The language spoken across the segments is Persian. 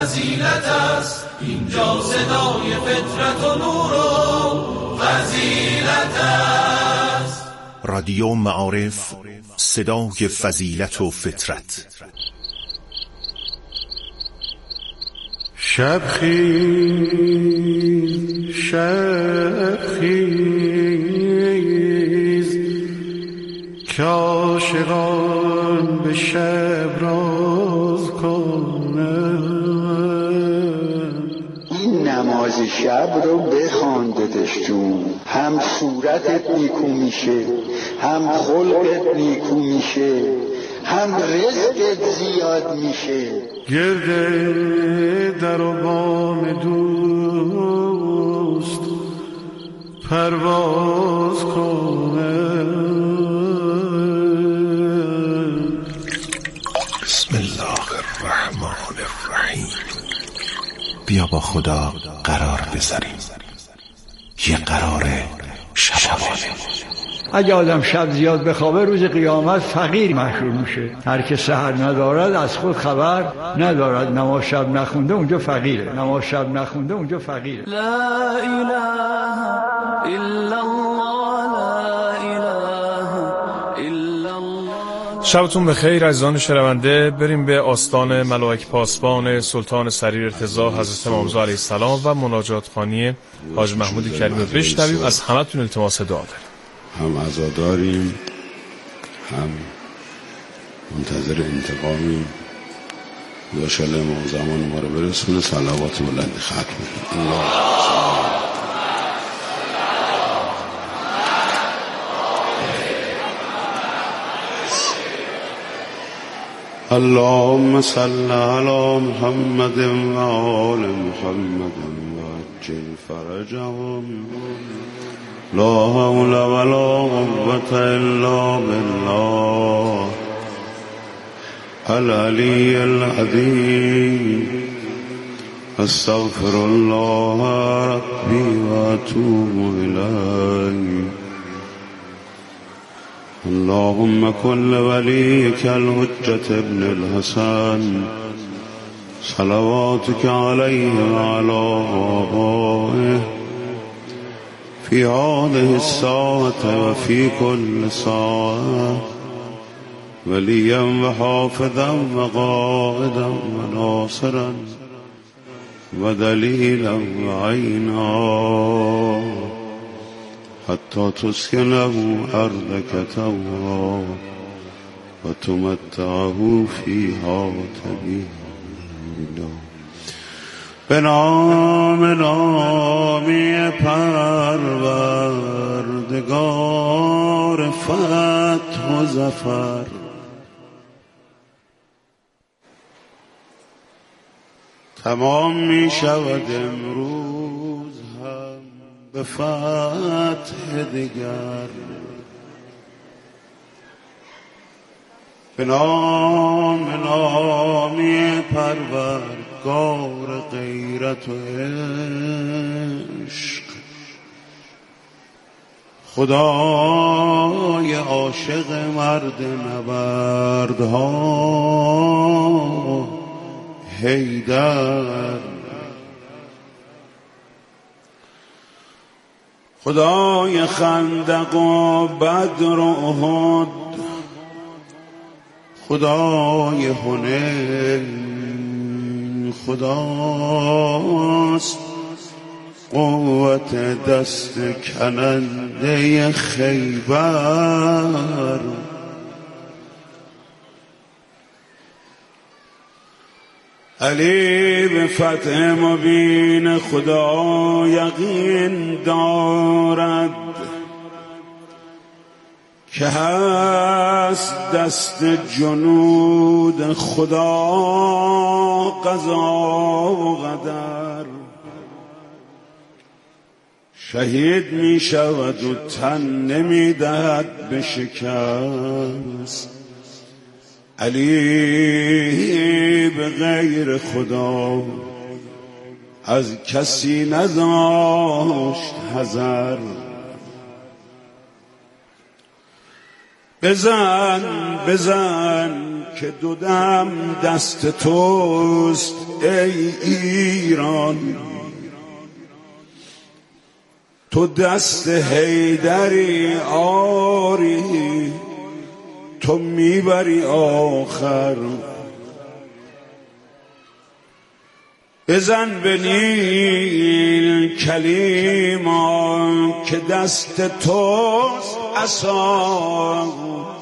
فضیلت است اینجا صدای فطرت و نور و فضیلت است. رادیو معارف، صدای فضیلت و فطرت. شب خیز شب خیز که عاشقان به شب راز کنند. این نماز شب رو بخوان دادش جون، هم صورتت نیکو میشه، هم خلقت نیکو میشه، هم رزقت زیاد میشه. گرده در و بام دوست پرواز کنه. بسم الله الرحمن الرحیم. بیا با خدا قرار بذاریم، یه قرار شبانه. اگه آدم شب زیاد بخوابه روز قیامت فقیر محشور میشه. هر که سحر ندارد از خود خبر ندارد. نماز شب نخونده اونجا فقیره، نماز شب نخونده اونجا فقیره. لا اله الا الله، لا اله الا الله. شبتون بخیر عزیزان شنونده. بریم به آستان ملائک پاسبان سلطان سریر ارتضا حضرت امام رضا علیه السلام و مناجات خوانی حاج محمود کریم رو بشنویم. از همتون التماس دعا داریم. هم عزاداریم، هم منتظر انتقامیم. داشل امام زمان ما رو برسونه. صلوات بلند ختم اللهم صل علی محمد و آل محمد و عجل فرجهم. لا حول ولا قوة الا بالله العلی العظیم. استغفر الله ربی و اتوب الیه. اللهم كل وليك الحجة ابن الحسن صلواتك عليه وعلى آبائه في هذه الساعة وفي كل ساعة وليا وحافظا وقائدا وناصرا ودليلا وعينا حتى تسكنه أرضك طوعا وتمتعه فيها طويلا. به نام نامی پروردگار فتح و ظفر. تمام می شود امروز هم به فتح دیگر. به نام نامی پروردگار غیرت و عشق. خدای عاشق مرد نبردها حیدر. خدای خندق و بدر و احد. خدای حنین خداست. قوت دست کننده خیبر. علی به فتح مبین خدا یقین دارد که هست دست جنود خدا قضا و قدر. شهید می شود و تن نمی دهد به شکست. علی به غیر خدا از کسی نداشت حذر. بزن بزن که دو دم دست توست، ای ایران، تو دست حیدری آری، تو میبری آخر. بزن به نیل کلیما که دست توست عصا،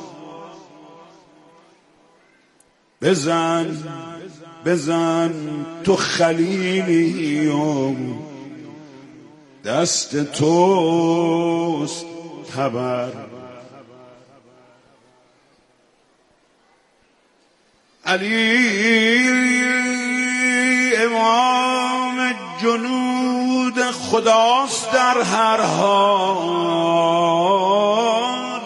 بزن بزن تو خلیلی و دست توست تبر. علی امام جنود خداست در هر حال.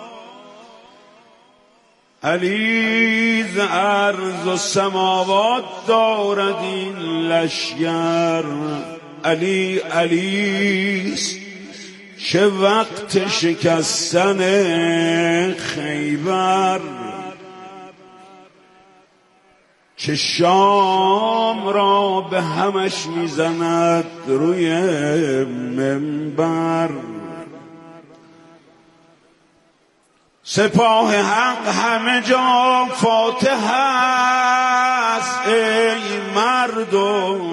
علی ز ارض و سماوات دارد این لشگر. علی علیست چه وقت شکستن خیبر، چه شام را به همش میزند روی منبر. سپاه حق همه جا فاتح است ای مردم،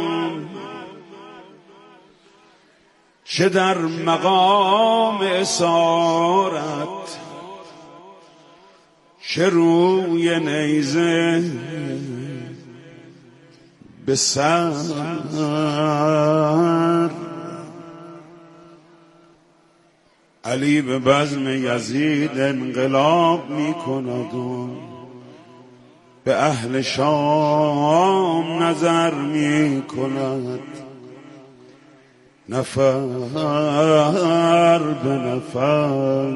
چه در مقام اسارت چه روی نیزه به سر. علی به بزم یزید انقلاب می کند و به اهل شام نظر می کند، نفر به نفر.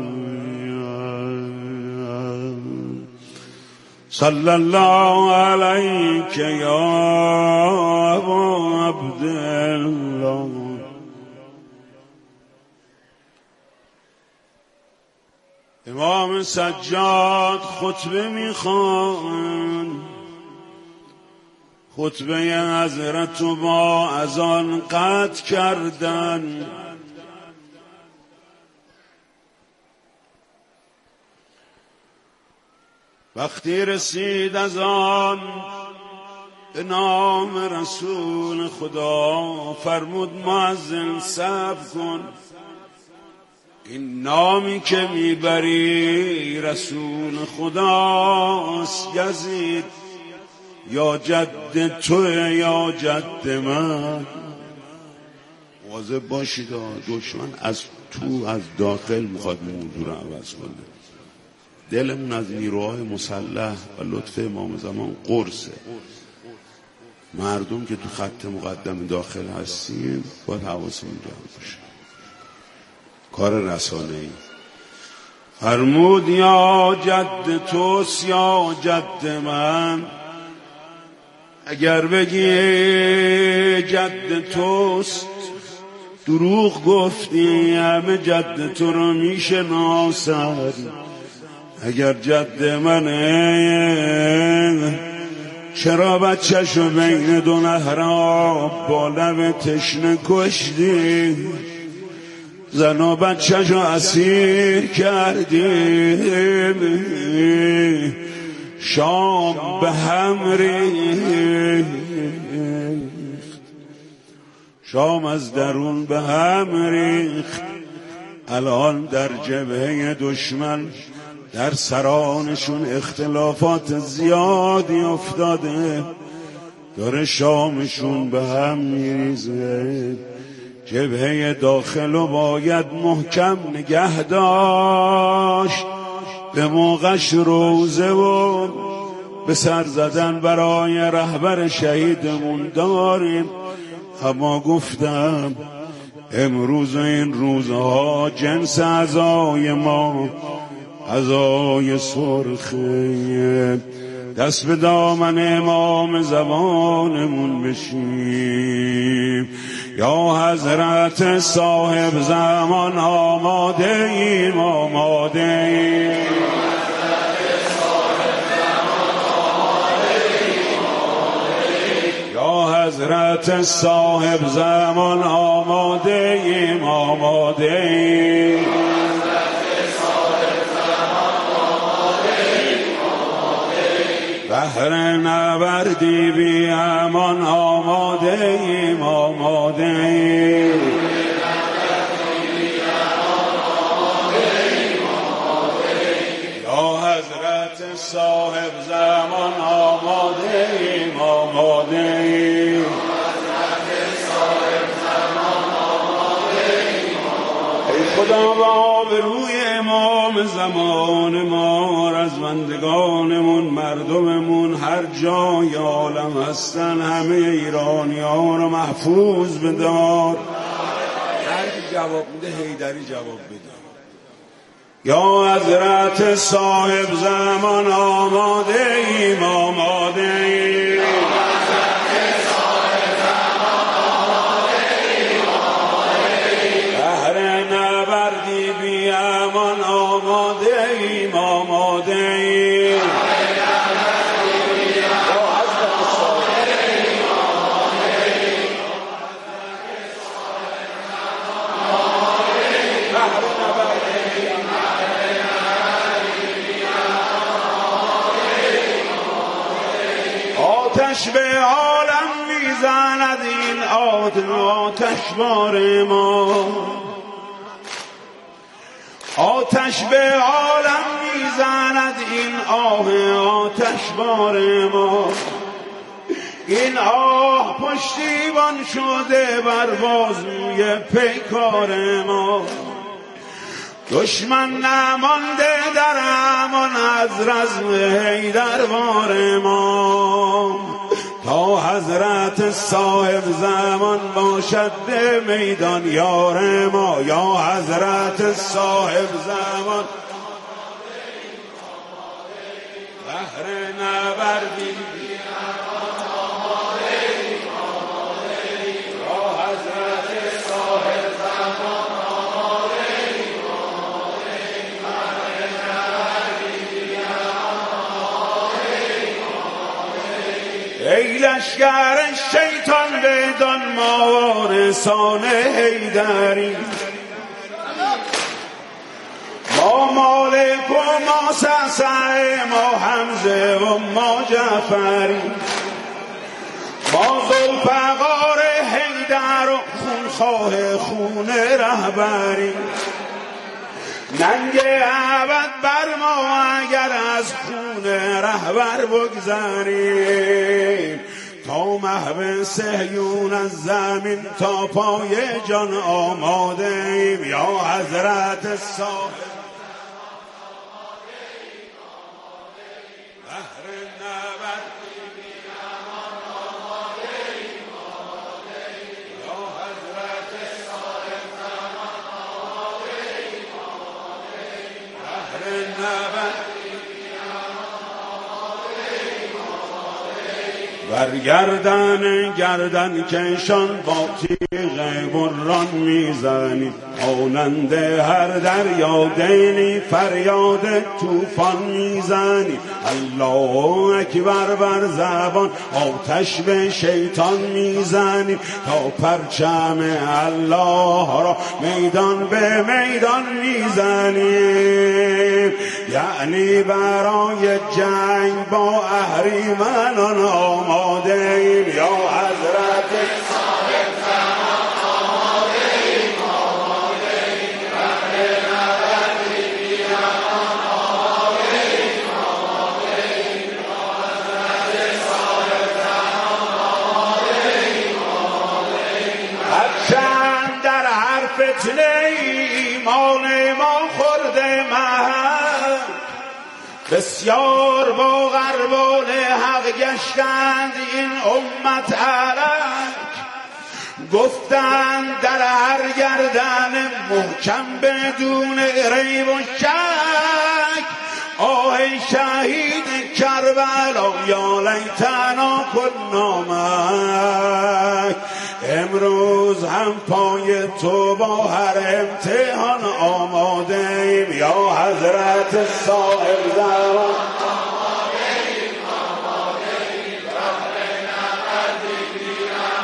صلی الله علیک یا ابا عبدالله. امام سجاد خطبه میخوان، خطبه حضرت رو با اذان قطع کردن. وقتی رسید از آن به نام رسول خدا، فرمود مؤذن صبر کن، این نامی که میبری رسول خداست. یزید یا جد تو یا جد من. واظب باشید دشمن از تو از داخل میخواد موضوع رو عوض کنه. دلمون از نیروهای مسلح و لطف امام زمان قرصه. مردم که تو خط مقدم داخل هستیم باید حواسمون جمع باشه. کار رسانه‌ای. فرمود یا جد توست یا جد من، اگر بگی جد توست دروغ گفتی، همه جد تو رو میشناسن. اگر جد منه چرا بچه‌شو بین دو نهراب با لب تشنه کشتی؟ زن و بچه‌شو اسیر کردی، شام به هم ریخت، شام از درون به هم ریخت. الان در جبهه دشمن در سرانشون اختلافات زیادی افتاده، داره شامشون به هم میریزه. جبهه داخلو باید محکم نگه داشت، به موقعش روزه و به سر زدن برای رهبر شهیدمون داریم. اما گفتم امروز این روزها جنس عزای ما عزای سرخه. دست به دامن امام زمانمون بشیم. یا حضرت صاحب زمان آماده ایم، آماده ایم. یا حضرت صاحب زمان آماده ایم آماده ایم بهر نبردی بی امان آماده ایم آماده ایم یا حضرت صاحب زمان آماده ایم آماده ایم ای خدا با آبروی امام زمان ما رزمندگانمون مردممون هر جای عالم هستن همه ایرانیان رو محفوظ بدار. هر کی جواب میده حیدری جواب بده. یا حضرت صاحب زمان آماده ایم آماده ایم بهر نبردی بی امان آماده ایم آماده ایم آتش به عالم میزند این آتشبار ما آتش به عالم میزند این آتشبار ما این پشتیبان شده بر بازوی پیکار ما دشمن نمانده در امان از رزم حیدروار ما تا حضرت صاحب زمان باشد به میدان یار ما یا حضرت صاحب زمان بهر نبردی ای لشکر شیطان بدان ما وارثان حیدری ما مالک و ما سعسع ما حمزه و ما جعفری ما ذوالفقار حیدر و خونخواه خون رهبری ننگ ابد بر ما اگر از خون رهبر بگذریم تا محو صهیون از زمین تا پای جان آماده ایم یا حضرت صاحب برگردن گردن کشان با تیغ بران میزنی آنند هر دریا دلی فریاد توفان میزنی الله اکبر بر زبان آتش به شیطان میزنی تا پرچم الله را میدان به میدان میزنی یعنی برای جنگ با اهریمنان آماده ایم یا حضرت صاحب زمان آماده ایم آماده ایم بهر نبردی بی امان آماده ایم آماده ایم یا حضرت صاحب زمان آماده ایم آماده ایم هرچند در هر فتنه ایمان ما خورده مهد بسیار با غربال حق گشتند این امت علک گفتند در هر گردن محکم بدون ریب و شک آه شهید کربلا یا لیتنا کنا معک امروز هم پای تو با هر امتحان آماده ایم یا حضرت صاحب زمان آماده ایم بهر نبردی بی امان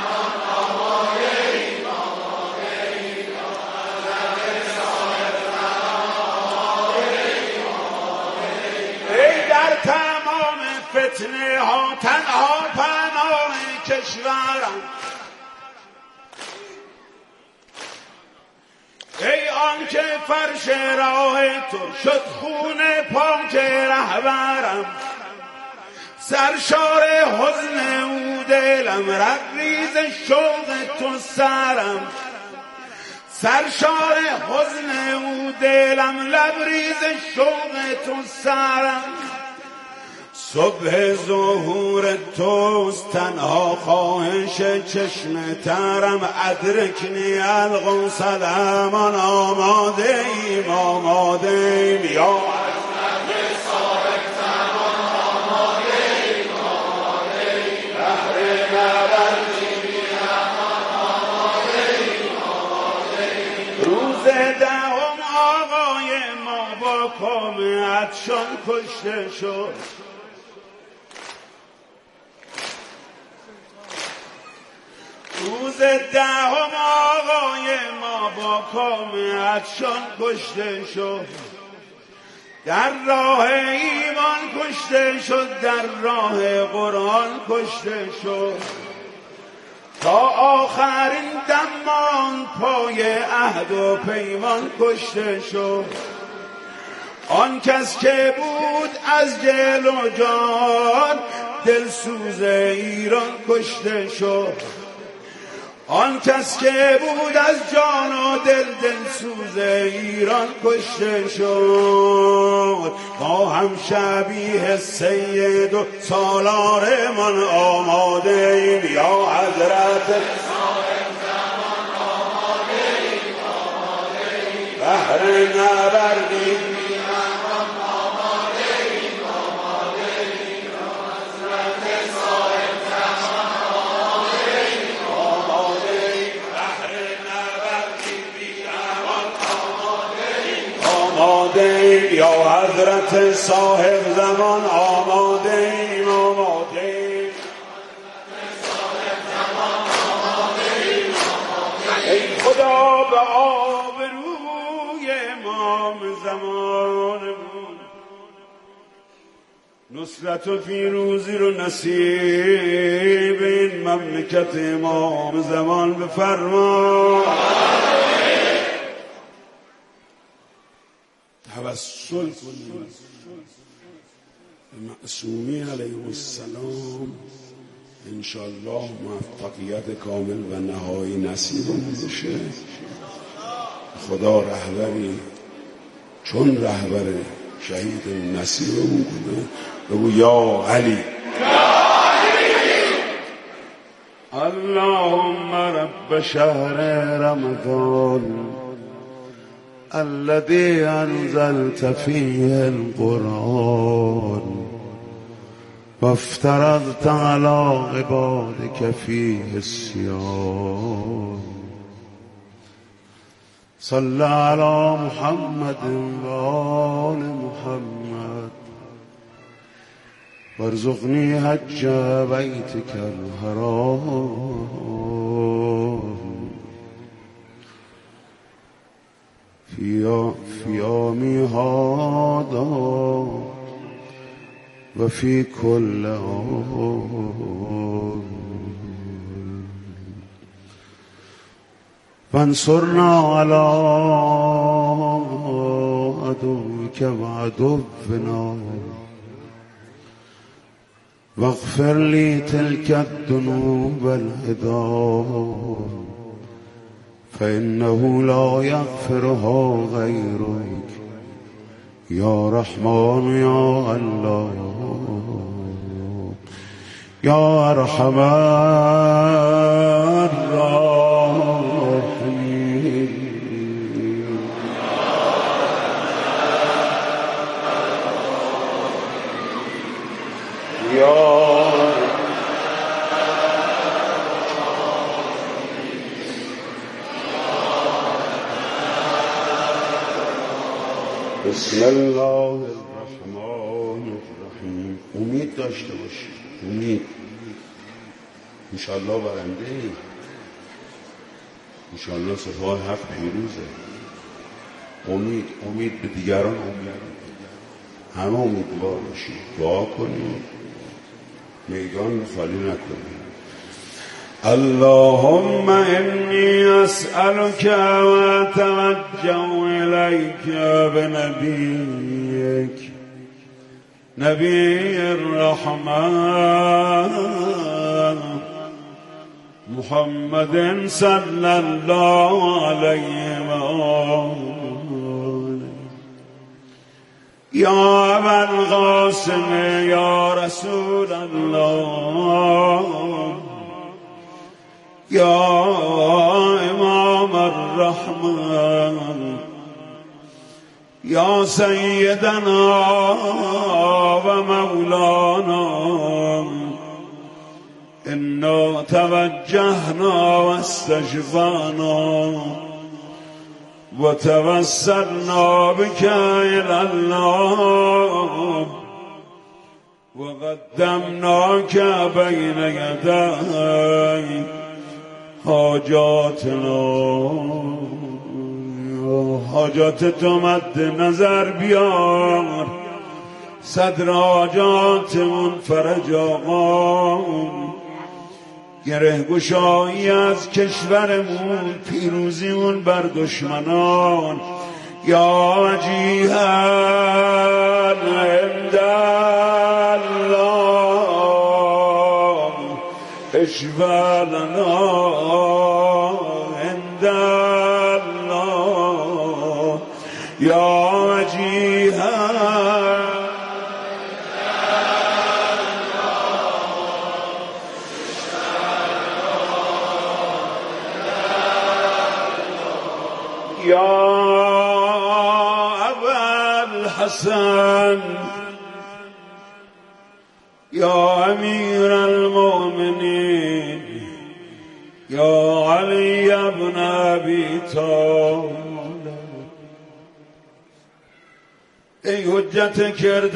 تنها پناه کشورم، ای آن که فرش راه تو شد خون پاک رهبرم، سرشار حزن او دلم لبریز شوق تو سرم، سرشار حزن او دلم لبریز شوق تو سرم. صبح ظهور توست تنها خواهش چشم ترم، ادرکنی القوس الامان، آماده ایم آماده ایم یا حضرت صاحب زمان، آماده ایم آماده ایم بحر نبردی امان، آماده ایم آماده ایم. روز دهم آقای ما با کام عطشان کشته شد، روز دهم آقای ما با کام عطشان کشته شد، در راه ایمان کشته شد، در راه قرآن کشته شد، تا آخرین دمان پای عهد و پیمان کشته شد. آن کس که بود از دل و جان دلسوز ایران کشته شد، آن کس که بود از جان و دل دلسوز ایران کشته شد. ما هم شبیه سید و سالارمان آماده ایم یا حضرت صاحب زمان، آماده ایم آماده ایم بحر نبردی یا حضرت صاحب زمان، آماده ایم آماده ایم ای خدا به آبروی امام زمانمون نصرت و پیروزی رو نصیب این مملکت امام زمان بفرما. توسل کنیم به معصومی علیه السلام، انشاءالله موفقیت کامل و نهایی نصیبمون بشه. خدا رهبری چون رهبر شهید نصیبمون کنه. بگو یا علی اللهم رب شهر رمضان الذي أنزلت فيه القرآن وافترضت على عبادك فيه الصيام صل على محمد وآل محمد وارزقني حج بيتك الحرام في يومي هذا وفي كل آن وانصرنا على عدوك وعدونا واغفر لي تلك الذنوب والعذاب فإنه لا يغفرها غيرك يا رحمن يا الله يا أرحم الراحمين. بسم الله الرحمن الرحیم. امید داشته باشید، امید. انشاءالله برنده ایم، انشاءالله سپاه حق پیروزه. امید به دیگران، امید همه امیدوار باشید، دعا کنید میدان خالی نکنیم. اللهم انی اسألك و اتوجه الیک بنبیک نبی الرحمن محمد صلی الله علیه و آله یا ابوالقاسم یا رسول الله یا امام الرحمن یا سیدنا و مولانا انا توجهنا و استشفعنا و توسلنا بك الى الله و قدمناك بین یدی حاجاتنا. حاجات تو مد نظر بیار، صدر حاجاتمون فرج آقا، گره گشایی از کشورمون، پیروزیمون بر دشمنان. یا وجیها عند الله اشفع لنا عند الله یا وجیها یا ابوالحسن یا امیر المؤمنین یا علی ابن ابی طالب. ای حجت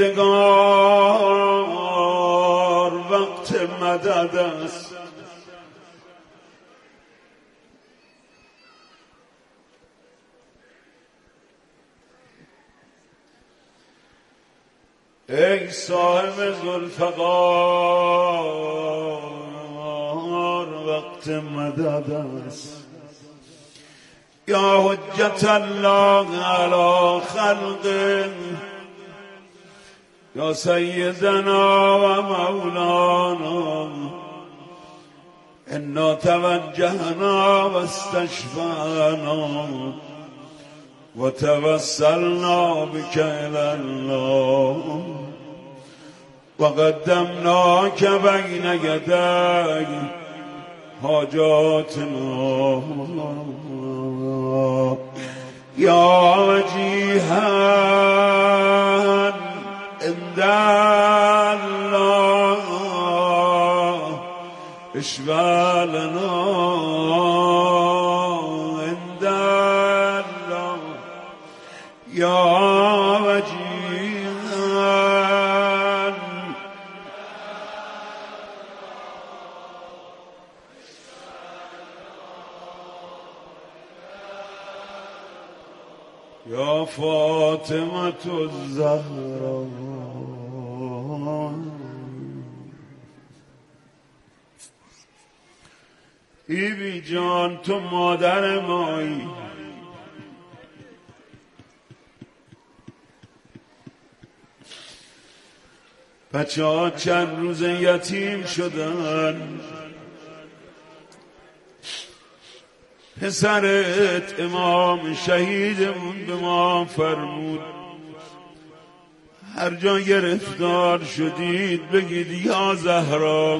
کردگار وقت مدد است. ای صاحب ذوالفقار وقت مدد است. یا حجت الله علی خلقه یا سیدنا و مولانا انا توجهنا و استشفعنا و توسلنا بك الى الله و قدمناك بین یدی حاجاتنا. یا وجیها عند الله اشفع لنا عند الله یا وجیها یا فاطمة الزهرا. بیبی جان تو مادر مایی، بچه ها چند روز یتیم شدن. پسرت امام شهیدمون به ما فرمود هر جا گرفتار شدید بگید یا زهرا.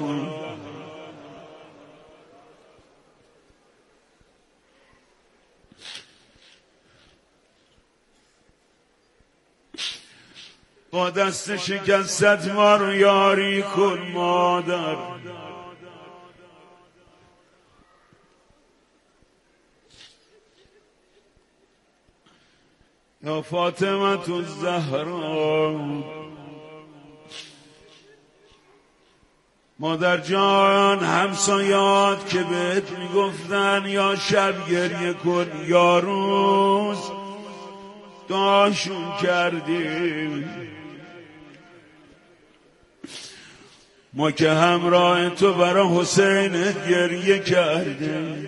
با دست شکست ما رو یاری کن مادر. یا فاطمة الزهرا. مادر جان همسایات که بهت میگفتن یا شب گریه کن یا روز دعاشون کردیم. ما که همراه تو برای حسین گریه کرده.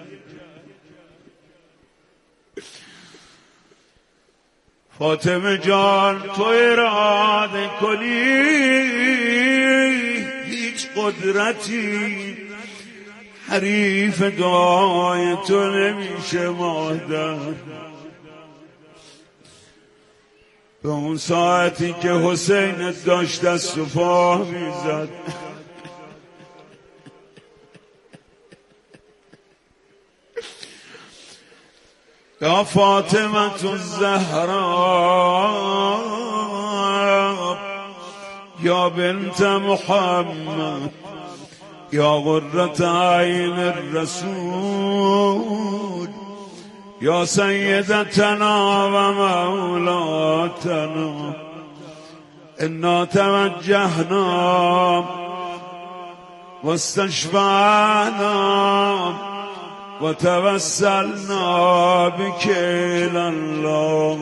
فاطمه جان تو اراده کنی هیچ قدرتی حریف دعای تو نمیشه مادر. به اون ساعتی که حسین داشت دست و پا میزد یا فاطمه الزهرا یا بنت محمد یا قرة عین الرسول یا سیدتنا و مولاتنا انا توجهنا واستشفعنا وتوسلنا بك إلى الله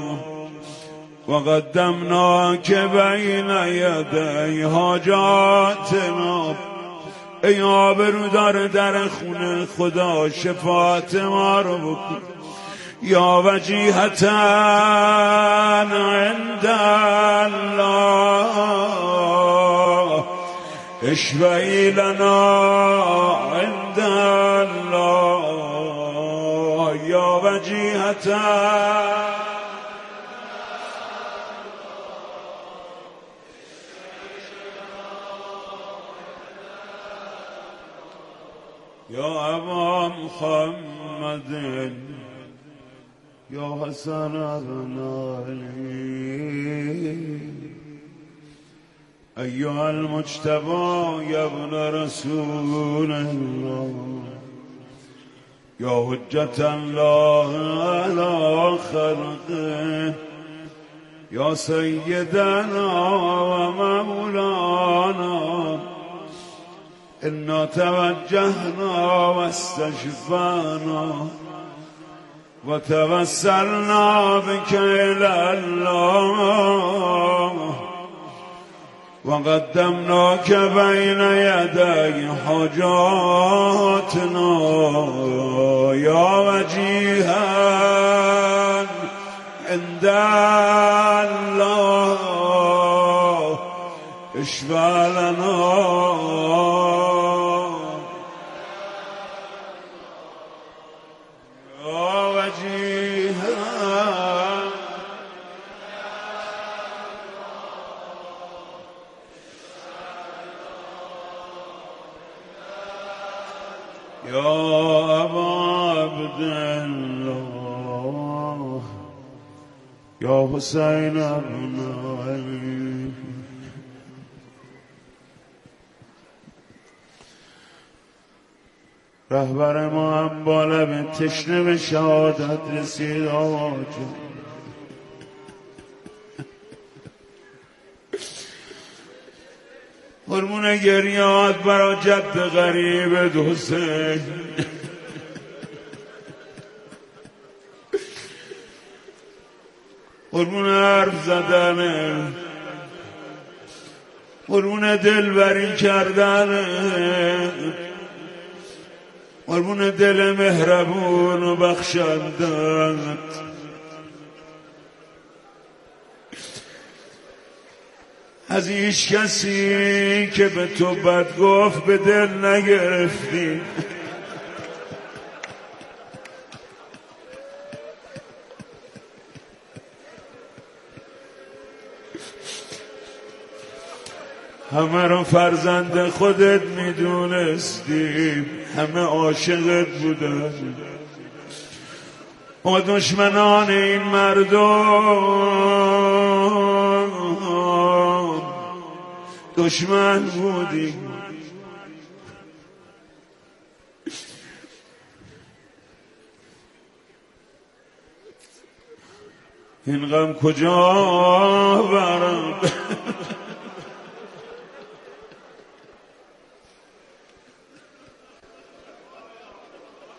وقدمناك بين يدي حاجاتنا. ای آبرودار در خونه خدا شفاعت ما رو بکن. یا وجیهتا عند الله اشفعی لنا عند الله. یا وجیهتا یا ابا محمد یا حسن بن علی ایها المجتبی یا ابن رسول الله یا حجت الله علی خلقه یا سیدنا و مولانا انا توجهنا واستشفعنا وتوسلنا بك إلى الله وقدمناك بين يدي حاجاتنا. يا وجيها عند الله اشفع لنا. یا ابا عبدالله یا حسین بن علی رهبر ما هم با لب تشنه به شهادت رسید. آقا هرمون گریات برا جد غریب حسین هرمون حرف زدنه هرمون دلبری کردنه هرمون دل مهربون و بخشندن. از هیچ کسی که به تو بد گفت به دل نگرفتی. همه رو فرزند خودت میدونستی، همه عاشقت بودن. ما دشمنان این مردم دشمن بودیم. این غم کجا برم